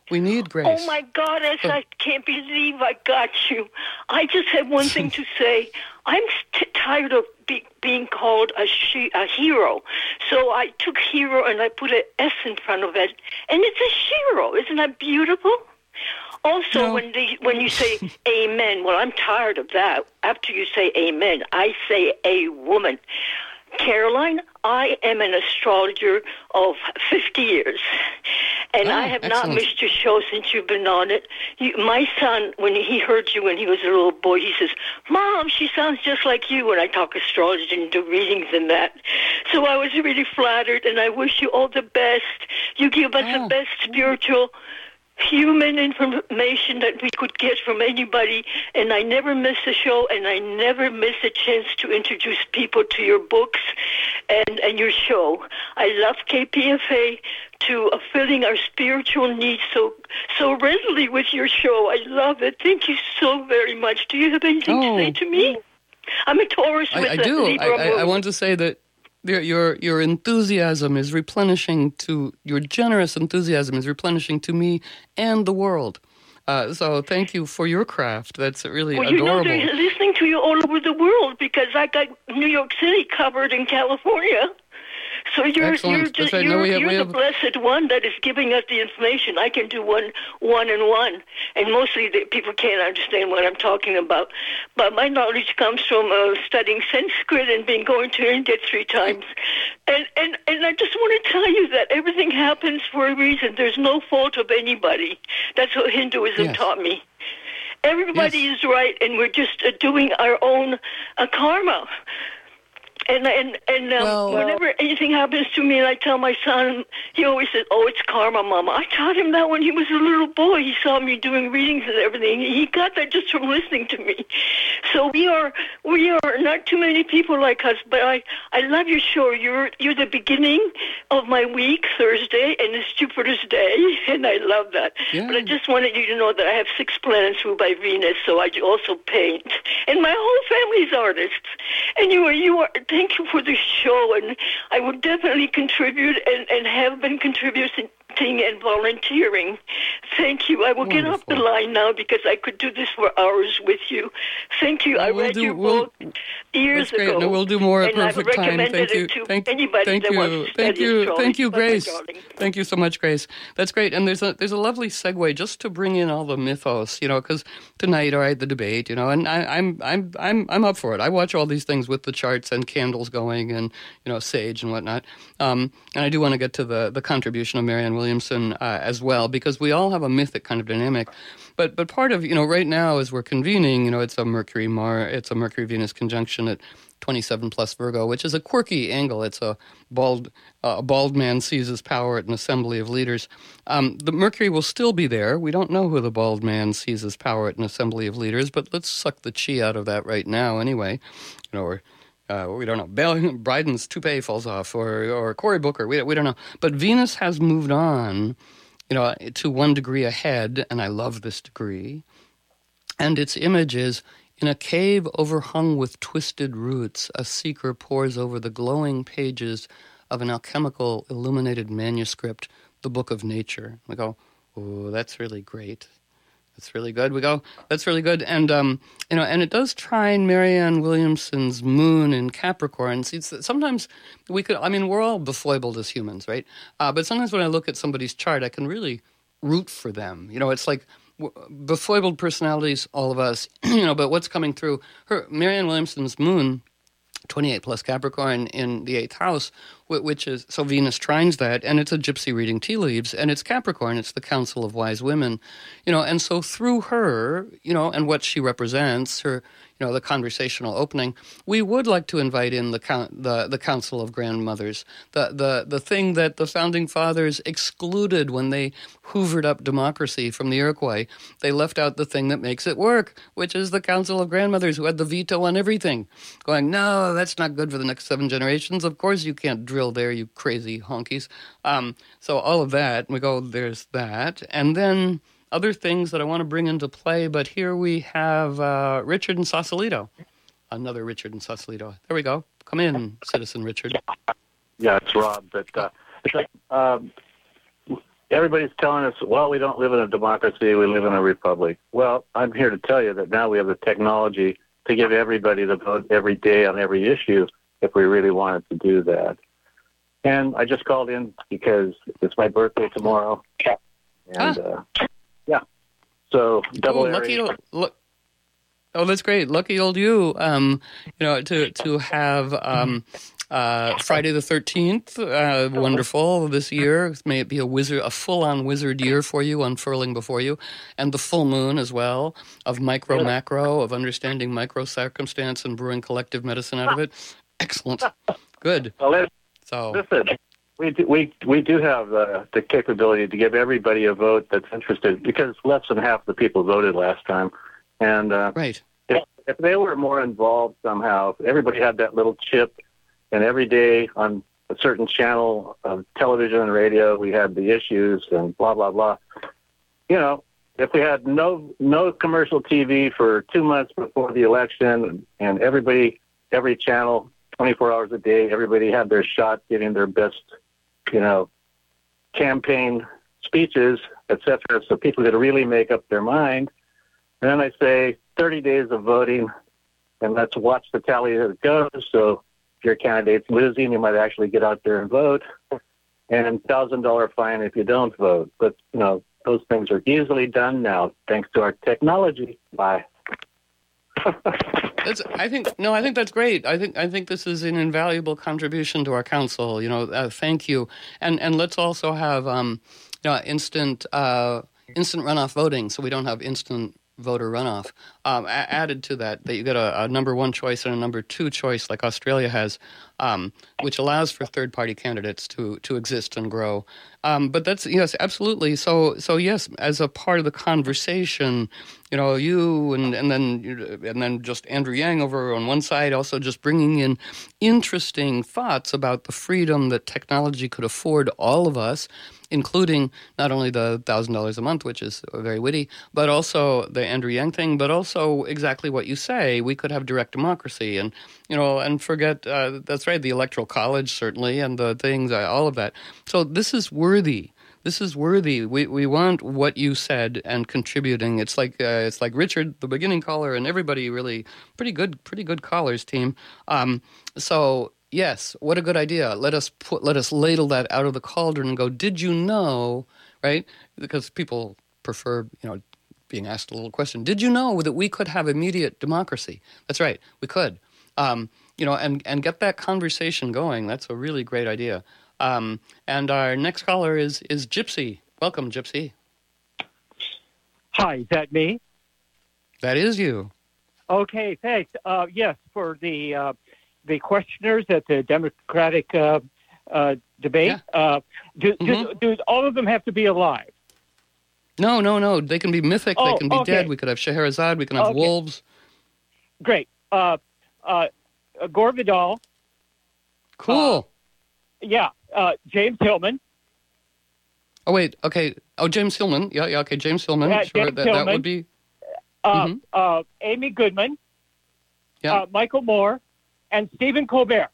We need grace. Oh, my goddess, I can't believe I got you. I just have one thing to say. I'm t- tired of be- being called a, she- a hero. So I took hero and I put an S in front of it, and it's a shiro. Isn't that beautiful? Also, no. when they, when you say amen, well, I'm tired of that. After you say amen, I say a woman. Caroline, I am an astrologer of fifty years, and oh, I have excellent. not missed your show since you've been on it. You, my son, when he heard you when he was a little boy, he says, Mom, she sounds just like you when I talk astrology and do readings and that. So I was really flattered, and I wish you all the best. You give us oh. the best spiritual human information that we could get from anybody, and I never miss a show, and I never miss a chance to introduce people to your books and, and your show. I love K P F A to uh, filling our spiritual needs so so readily with your show. I love it. Thank you so very much. Do you have anything oh. to say to me? I'm a Taurus I, with I a do. Libra I, I, moon. I want to say that Your, your your enthusiasm is replenishing to, your generous enthusiasm is replenishing to me and the world. Uh, so thank you for your craft. That's really well, adorable. You know, they're listening to you all over the world because I got New York City covered in California. So you're Excellent. you're, just, right. you're, no, we have, you're we the have... blessed one that is giving us the information. I can do one, one and one, and mostly the people can't understand what I'm talking about. But my knowledge comes from uh, studying Sanskrit and being going to India three times. And, and and I just want to tell you that everything happens for a reason. There's no fault of anybody. That's what Hinduism yes. taught me. Everybody yes. is right, and we're just uh, doing our own uh, karma. And and and um, well, whenever anything happens to me, and I tell my son, he always says, "Oh, it's karma, Mama." I taught him that when he was a little boy. He saw me doing readings and everything. He got that just from listening to me. So we are we are not too many people like us, but I, I love your show. You're you're the beginning of my week, Thursday, and it's Jupiter's day, and I love that. Yeah. But I just wanted you to know that I have six planets ruled by Venus, so I also paint, and my whole family's artists. And you are you are. Thank you for the show, and I will definitely contribute and, and have been contributing and volunteering. Thank you. I will Wonderful. get off the line now because I could do this for hours with you. Thank you. Well, I we'll read do, your we'll, book years that's great. ago. No, we'll do more at and I've perfect time. recommended Thank you. it to Thank, anybody thank that you. wants to Thank study you. astrology. Thank you, Bye-bye, Grace. darling. Thank you so much, Grace. That's great. And there's a there's a lovely segue just to bring in all the mythos, you know, because tonight, all right, the debate, you know, and I, I'm I'm I'm I'm up for it. I watch all these things with the charts and candles going, and you know, sage and whatnot. Um, and I do want to get to the the contribution of Marianne Williamson uh, as well, because we all have a mythic kind of dynamic. But but part of, you know, right now as we're convening, you know, it's a Mercury Mar it's a Mercury Venus conjunction at twenty-seven plus Virgo, which is a quirky angle. It's a bald uh, a bald man seizes power at an assembly of leaders. Um, the Mercury will still be there. We don't know who the bald man seizes power at an assembly of leaders, but let's suck the chi out of that right now anyway. You know, or uh, we don't know. Biden's toupee falls off, or or Cory Booker. We we don't know. But Venus has moved on, you know, to one degree ahead, and I love this degree. And its image is, in a cave overhung with twisted roots, a seeker pores over the glowing pages of an alchemical illuminated manuscript, the Book of Nature. We go, oh, that's really great. That's really good. We go, that's really good. And, um, you know, and it does trine Marianne Williamson's moon in Capricorn. See, sometimes we could, I mean, we're all befoibled as humans, right? Uh, but sometimes when I look at somebody's chart, I can really root for them. You know, it's like befoibled personalities, all of us, you know, but what's coming through her, Marianne Williamson's moon, twenty-eight plus Capricorn in the eighth house, which is, so Venus trines that, and it's a gypsy reading tea leaves, and it's Capricorn, it's the Council of Wise Women, you know, and so through her, you know, and what she represents, her, you know, the conversational opening, we would like to invite in the the, the Council of Grandmothers, the, the, the thing that the Founding Fathers excluded when they hoovered up democracy from the Iroquois. They left out the thing that makes it work, which is the Council of Grandmothers, who had the veto on everything, going, no, that's not good for the next seven generations. Of course you can't drill there, you crazy honkies. Um, so all of that, we go, there's that. And then other things that I want to bring into play, but here we have uh, Richard in Sausalito. Another Richard in Sausalito. There we go. Come in, Citizen Richard. Yeah, it's Rob. But uh, it's like, um, everybody's telling us, well, we don't live in a democracy, we live in a republic. Well, I'm here to tell you that now we have the technology to give everybody the vote every day on every issue if we really wanted to do that. And I just called in because it's my birthday tomorrow. And, ah. uh, yeah. So, double Ooh, lucky old, look. Oh, that's great. Lucky old you, um, you know, to, to have um, uh, Friday the thirteenth, uh, wonderful this year. May it be a wizard, a full-on wizard year for you, unfurling before you. And the full moon as well, of micro-macro, of understanding micro-circumstance and brewing collective medicine out of it. Excellent. Good. Well, so, listen, we do, we, we do have uh, the capability to give everybody a vote that's interested, because less than half the people voted last time. And uh, right. if, if they were more involved somehow, if everybody had that little chip, and every day on a certain channel of television and radio, we had the issues and blah, blah, blah. You know, if we had no no commercial T V for two months before the election, and everybody, every channel, twenty-four hours a day, everybody had their shot giving their best, you know, campaign speeches, et cetera, so people could really make up their mind. And then I say thirty days of voting, and let's watch the tally as it goes. So if your candidate's losing, you might actually get out there and vote. And one thousand dollars fine if you don't vote. But, you know, those things are easily done now, thanks to our technology. Bye. That's, I think no, I think that's great. I think I think this is an invaluable contribution to our council. You know, uh, thank you, and and let's also have um, you know, instant uh, instant runoff voting, so we don't have instant voter runoff. Um, a- added to that, that you get a, a number one choice and a number two choice, like Australia has, um, which allows for third party candidates to to exist and grow. Um, but that's yes, absolutely. So so yes, as a part of the conversation, you know, you and and then and then just Andrew Yang over on one side, also just bringing in interesting thoughts about the freedom that technology could afford all of us, including not only the one thousand dollars a month, which is very witty, but also the Andrew Yang thing, but also exactly what you say. We could have direct democracy and, you know, and forget, uh, that's right, the Electoral College, certainly, and the things, uh, all of that. So this is worthy. This is worthy. We we want what you said and contributing. It's like uh, it's like Richard, the beginning caller, and everybody really pretty good, pretty good callers team. Um, so yes, what a good idea. Let us put let us ladle that out of the cauldron and go. Did you know? Right? Because people prefer, you know, being asked a little question. Did you know that we could have immediate democracy? That's right, we could. Um, you know, and and get that conversation going. That's a really great idea. Um, and our next caller is, is Gypsy. Welcome, Gypsy. Hi, is that me? That is you. Okay, thanks. Uh, yes, for the uh, the questioners at the Democratic uh, uh, debate, yeah. uh, do, mm-hmm. do, do all of them have to be alive? No, no, no. They can be mythic. Oh, they can be okay. dead. We could have Scheherazade. We can have okay. wolves. Great. Uh, uh, Gore Vidal. Cool. Uh, yeah. Uh, James Hillman. Oh, wait. Okay. Oh, James Hillman. Yeah, yeah. Okay, James Hillman. Uh, sure, James that, Hillman. that would be... Uh, mm-hmm. uh, Amy Goodman. Yeah. Uh, Michael Moore. And Stephen Colbert.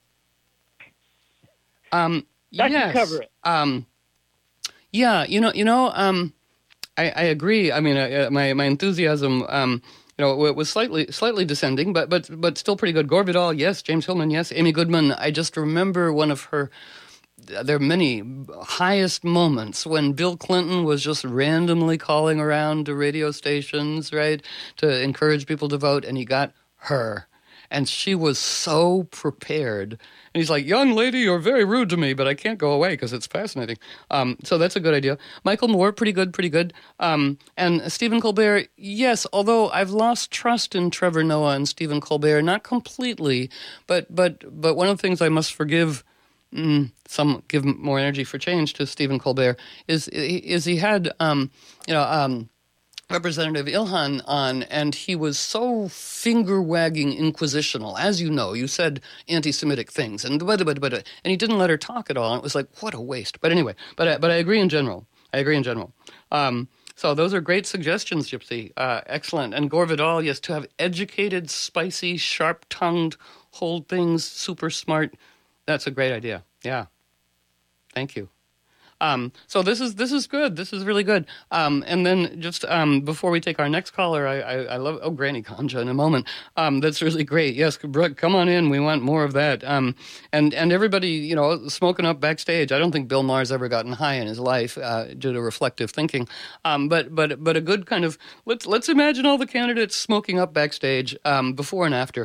Um, that yes. can cover it. Um, yeah, you know, you know, um, I, I agree. I mean, uh, my, my enthusiasm... Um, You know, it was slightly slightly descending, but but but still pretty good. Gore Vidal, yes. James Hillman, yes. Amy Goodman, I just remember one of her, there are many highest moments when Bill Clinton was just randomly calling around to radio stations, right, to encourage people to vote, and he got her. And she was so prepared. And he's like, young lady, you're very rude to me, but I can't go away because it's fascinating. Um, so that's a good idea. Michael Moore, pretty good, pretty good. Um, and Stephen Colbert, yes, although I've lost trust in Trevor Noah and Stephen Colbert, not completely, but but but one of the things I must forgive, mm, some give more energy for change to Stephen Colbert, is is he had, um, you know, um, Representative Ilhan on, and he was so finger-wagging inquisitional. As you know, you said anti-Semitic things, and but but but, and he didn't let her talk at all. And it was like, what a waste. But anyway, but I, but I agree in general. I agree in general. Um, so those are great suggestions, Gypsy. Uh, excellent. And Gore Vidal, yes, to have educated, spicy, sharp-tongued, hold things, super smart. That's a great idea. Yeah. Thank you. Um, so this is this is good. This is really good. Um, and then just um, before we take our next caller, I, I, I love oh Granny Ganja in a moment. Um, that's really great. Yes, Brooke, come on in. We want more of that. Um, and and everybody, you know, smoking up backstage. I don't think Bill Maher's ever gotten high in his life uh, due to reflective thinking. Um, but but but a good kind of let's let's imagine all the candidates smoking up backstage um, before and after.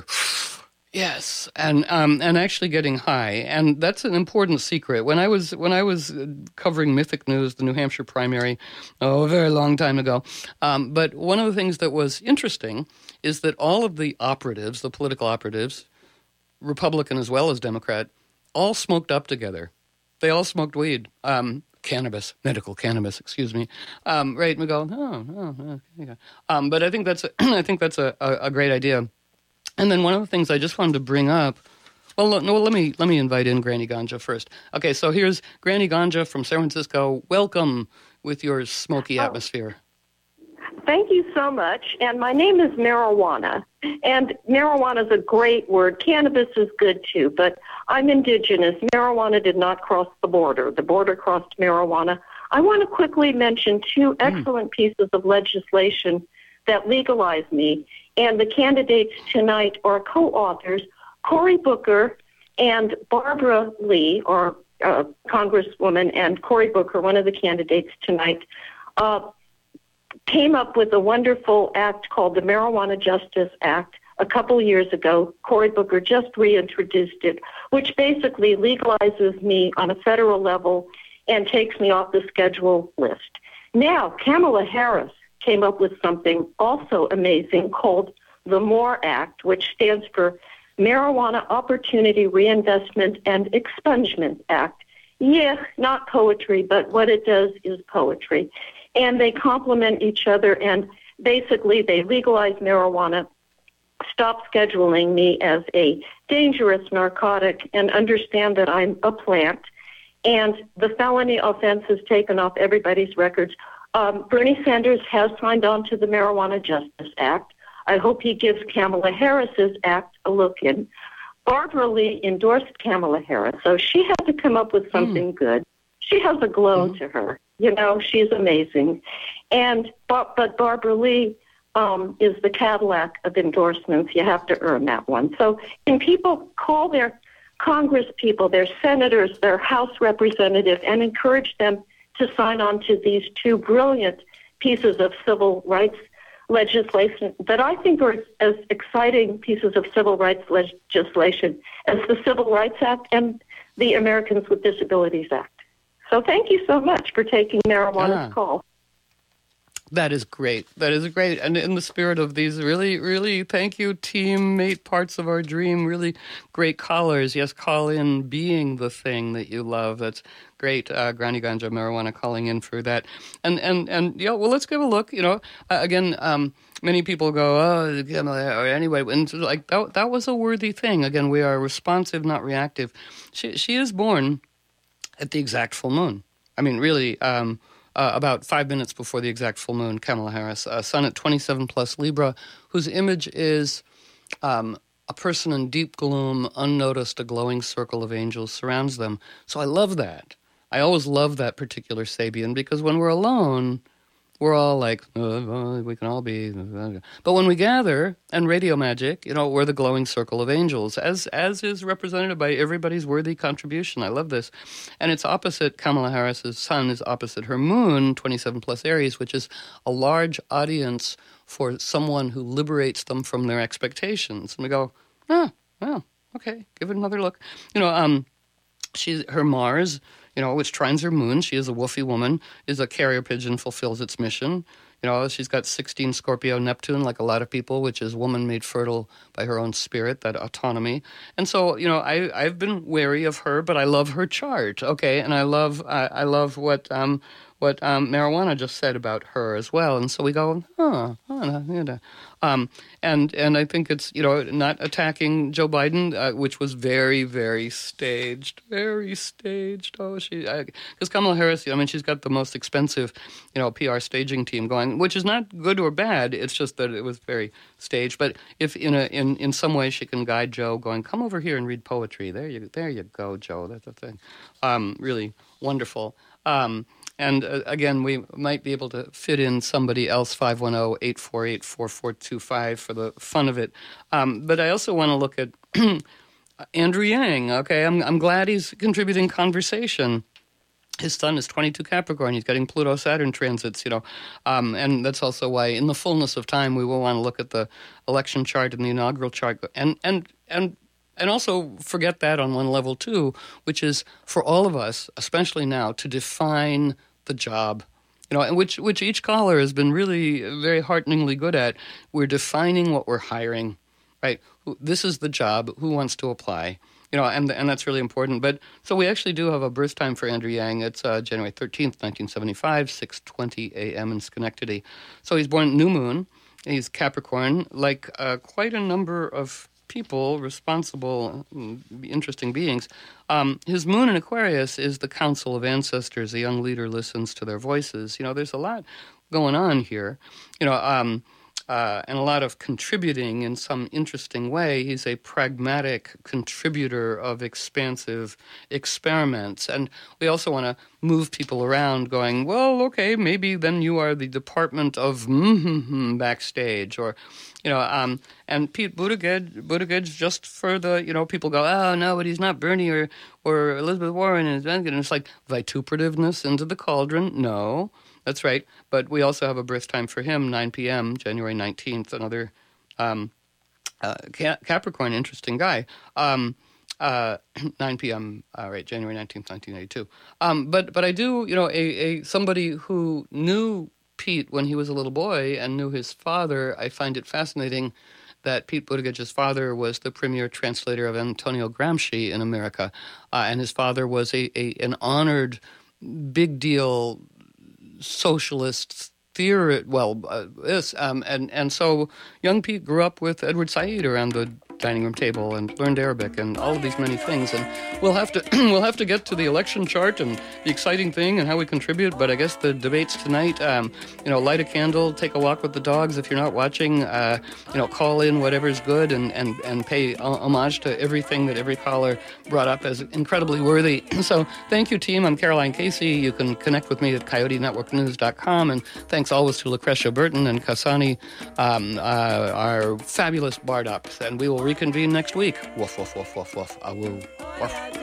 Yes, and um, and actually getting high, and that's an important secret. When I was when I was covering Mythic News, the New Hampshire primary, oh, a very long time ago. Um, but one of the things that was interesting is that all of the operatives, the political operatives, Republican as well as Democrat, all smoked up together. They all smoked weed, um, cannabis, medical cannabis. Excuse me. Um, right? And we go, oh, oh, oh okay. Um, but I think that's a, I think that's a, a, a great idea. And then one of the things I just wanted to bring up, well, no, let me let me invite in Granny Ganja first. Okay, so here's Granny Ganja from San Francisco. Welcome with your smoky atmosphere. Oh, thank you so much. And my name is Marijuana. And marijuana is a great word. Cannabis is good too, but I'm indigenous. Marijuana did not cross the border. The border crossed marijuana. I want to quickly mention two excellent mm. pieces of legislation that legalize me. And the candidates tonight are co-authors, Cory Booker and Barbara Lee, or uh, Congresswoman and Cory Booker, one of the candidates tonight, uh, came up with a wonderful act called the Marijuana Justice Act a couple years ago. Cory Booker just reintroduced it, which basically legalizes me on a federal level and takes me off the schedule list. Now, Kamala Harris came up with something also amazing called the MORE Act, which stands for Marijuana Opportunity Reinvestment and Expungement Act. Yeah, not poetry, but what it does is poetry. And they complement each other, and basically they legalize marijuana, stop scheduling me as a dangerous narcotic, and understand that I'm a plant. And the felony offense is taken off everybody's records. Um, Bernie Sanders has signed on to the Marijuana Justice Act. I hope he gives Kamala Harris's act a look in. Barbara Lee endorsed Kamala Harris, so she had to come up with something mm. good. She has a glow mm. to her. You know, she's amazing. And but, but Barbara Lee um, is the Cadillac of endorsements. You have to earn that one. So can people call their Congress people, their senators, their House representatives, and encourage them to sign on to these two brilliant pieces of civil rights legislation that I think are as exciting pieces of civil rights legislation as the Civil Rights Act and the Americans with Disabilities Act. So thank you so much for taking Marijuana's ah. call. That is great. That is great. And in the spirit of these really, really, thank you, teammate parts of our dream, really great callers. Yes, call in being the thing that you love. That's great. Uh, Granny Ganja Marijuana calling in for that. And, and, and yeah, well, let's give a look. You know, uh, again, um, many people go, oh, or anyway, and like that, that was a worthy thing. Again, we are responsive, not reactive. She, she is born at the exact full moon. I mean, really, um, Uh, about five minutes before the exact full moon, Kamala Harris, uh, sun at twenty-seven plus Libra, whose image is um, a person in deep gloom, unnoticed, a glowing circle of angels surrounds them. So I love that. I always love that particular Sabian, because when we're alone, we're all like, uh, we can all be. But when we gather, and radio magic, you know, we're the glowing circle of angels, as as is represented by everybody's worthy contribution. I love this. And it's opposite, Kamala Harris's sun is opposite her moon, twenty-seven plus Aries, which is a large audience for someone who liberates them from their expectations. And we go, oh, well, okay, give it another look. You know, um, she's her Mars, you know, which trines her moon. She is a woofy woman, is a carrier pigeon, fulfills its mission. You know, she's got sixteen Scorpio Neptune, like a lot of people, which is woman made fertile by her own spirit, that autonomy. And so, you know, I, I've been wary of her, but I love her chart, okay? And I love I, I love what um, what um, Marijuana just said about her as well. And so we go, huh, huh, yeah. Um, and and I think it's, you know, not attacking Joe Biden, uh, which was very, very staged, very staged. Oh, she, because Kamala Harris, I mean, she's got the most expensive, you know, P R staging team going, which is not good or bad. It's just that it was very staged. But if in a in, in some way she can guide Joe, going, come over here and read poetry. There you there you go, Joe. That's the thing. Um, really wonderful. Um, and uh, again, we might be able to fit in somebody else, five one zero, eight four eight, four four two five, for the fun of it. Um, but I also want to look at Andrew Yang. Okay, I'm I'm glad he's contributing conversation. His sun is twenty-two Capricorn. He's getting Pluto-Saturn transits, you know. Um, and that's also why, in the fullness of time, we will want to look at the election chart and the inaugural chart. And and and and also forget that on one level, too, which is for all of us, especially now, to define the job. You know, and which, which each caller has been really very hearteningly good at. We're defining what we're hiring, right? This is the job. Who wants to apply? You know, and and that's really important. But so we actually do have a birth time for Andrew Yang. It's uh, January thirteenth, nineteen seventy-five, six twenty a.m. in Schenectady. So he's born new moon. He's Capricorn, like uh, quite a number of people, responsible, interesting beings. Um, his moon in Aquarius is the council of ancestors. A young leader listens to their voices. You know, there's a lot going on here. You know, um, Uh, and a lot of contributing in some interesting way. He's a pragmatic contributor of expansive experiments. And we also want to move people around going, well, okay, maybe then you are the department of mm-hmm backstage. Or, you know, um, and Pete Buttigieg, Buttigieg, just for the, you know, people go, oh, no, but he's not Bernie or, or Elizabeth Warren. And it's like vituperativeness into the cauldron. No. That's right, but we also have a birth time for him, nine p.m., January nineteenth, another um, uh, Capricorn, interesting guy, um, uh, nine p.m., uh, right, January nineteenth, nineteen eighty-two. Um, but but I do, you know, a, a somebody who knew Pete when he was a little boy and knew his father, I find it fascinating that Pete Buttigieg's father was the premier translator of Antonio Gramsci in America, uh, and his father was a, a an honored, big deal socialist theory, well, uh, this, um, and, and so young Pete grew up with Edward Said around the dining room table and learned Arabic and all of these many things. And we'll have to we'll have to get to the election chart and the exciting thing and how we contribute. But I guess the debates tonight, um, you know, light a candle, take a walk with the dogs. If you're not watching, uh, you know, call in whatever's good and, and, and pay homage to everything that every caller brought up as incredibly worthy. So thank you, team. I'm Caroline Casey. You can connect with me at coyote network news dot com. And thanks always to Lucretia Burton and Kasani, um, uh, our fabulous Bardops. And we will reconvene next week. Woof, woof, woof, woof, woof. Awoo. Woof.